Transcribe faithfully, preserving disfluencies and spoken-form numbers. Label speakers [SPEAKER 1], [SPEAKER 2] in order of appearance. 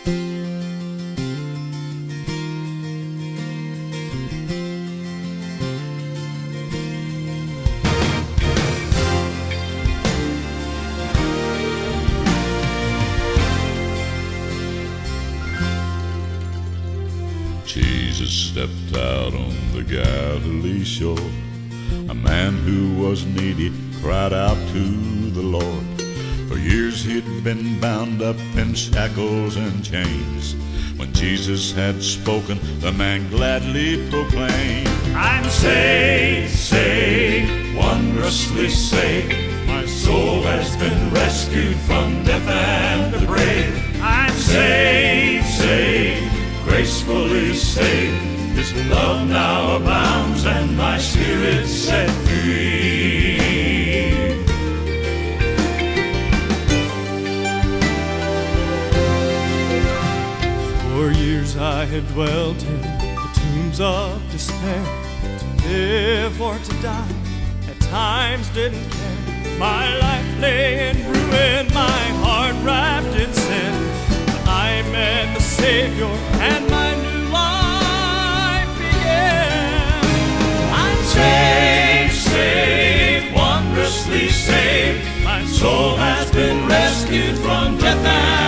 [SPEAKER 1] Jesus stepped out on the Galilee shore. A man who was needy cried out to the Lord. For years he'd been bound up in shackles and chains. When Jesus had spoken, the man gladly proclaimed,
[SPEAKER 2] I'm saved, saved, wondrously saved. My soul has been rescued from death and the grave. I'm saved, saved, gracefully saved. His love now abounds and my spirit set free.
[SPEAKER 3] For years I had dwelt in the tombs of despair, to live or to die, at times didn't care. My life lay in ruin, my heart wrapped in sin. But I met the Savior and my new life began. I'm
[SPEAKER 2] Saved, saved, wondrously saved. My soul has been rescued from death and